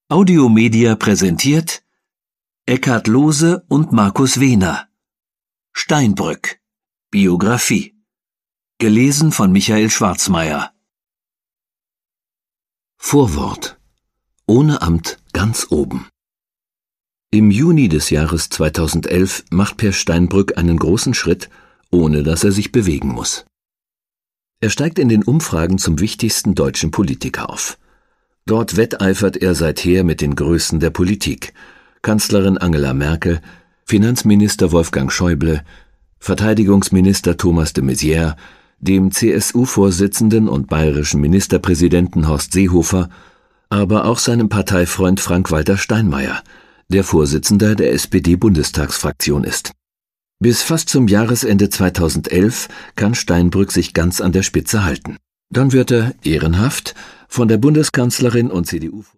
Audiomedia präsentiert Eckhard Lohse und Markus Wehner. Steinbrück. Biografie. Gelesen von Michael Schwarzmeier. Vorwort. Ohne Amt ganz oben. Im Juni des Jahres 2011 macht Per Steinbrück einen großen Schritt, ohne dass er sich bewegen muss. Er steigt in den Umfragen zum wichtigsten deutschen Politiker auf. Dort wetteifert er seither mit den Größen der Politik: Kanzlerin Angela Merkel, Finanzminister Wolfgang Schäuble, Verteidigungsminister Thomas de Maizière, dem CSU-Vorsitzenden und bayerischen Ministerpräsidenten Horst Seehofer, aber auch seinem Parteifreund Frank-Walter Steinmeier, der Vorsitzender der SPD-Bundestagsfraktion ist. Bis fast zum Jahresende 2011 kann Steinbrück sich ganz an der Spitze halten. Dann wird er, ehrenhaft, von der Bundeskanzlerin und CDU